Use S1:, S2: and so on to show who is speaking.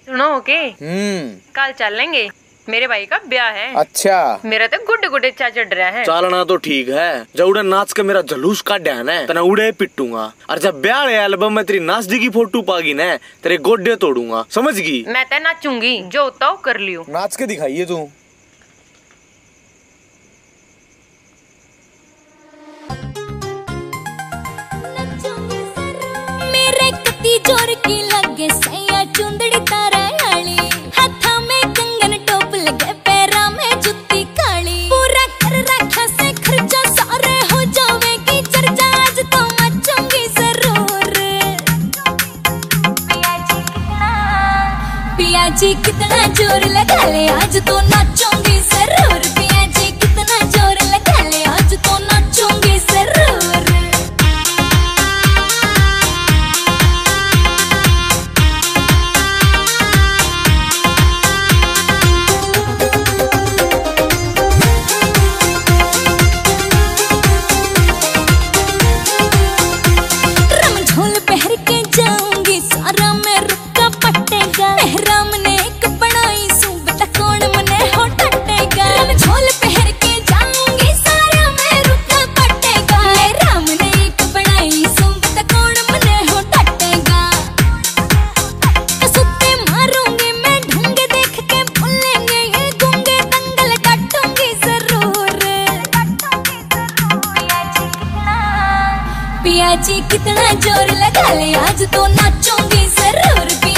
S1: सुनो ओके। कल चल लेंगे, मेरे भाई का ब्याह है।
S2: अच्छा,
S1: मेरा तो गुड्डे गुड्डे चा चढ़ रहा है।
S3: चलना तो ठीक है, जब उड़े नाच के मेरा जलूस का ध्यान है तना उड़े पिटूंगा, और जब ब्याह एल्बम में तेरी नाच दी की फोटो पागी न तेरे गोड्डे तोड़ूंगा, समझ गई?
S1: मैं तो नाचूंगी, जो होता हो कर लियो।
S2: नाच के दिखाइए तू।
S4: मेरे कती जोर की लगे सैया चुंदड़ी तारा हाली, हाथा में कंगन टोप लगे पैरा में जुत्ती काली, पूरा कर रखा से खर्चा सारे हो जावेगी चर्चा, आज तो नाचूंगी जरूर। पिया जी कितना जोर लगा ले, आज तो नाचूंगी जरूर। पिया जी कितना जोर लगा ले, आज तो नाचूंगी जरूर। पिया जी कितना जोर लगा ले, आज तो नाचूंगी जरूर।